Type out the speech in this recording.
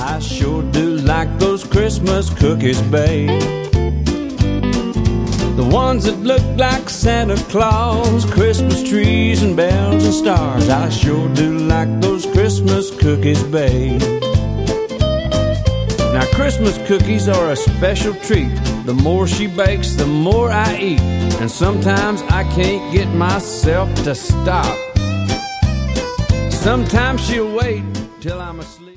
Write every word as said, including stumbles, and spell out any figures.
I sure do like those Christmas cookies, babe. The ones that look like Santa Claus, Christmas trees and bells and stars. I sure do like those Christmas cookies, babe. Now Christmas cookies are a special treat. The more she bakes, the more I eat. And sometimes I can't get myself to stop. Sometimes she'll wait till I'm asleep.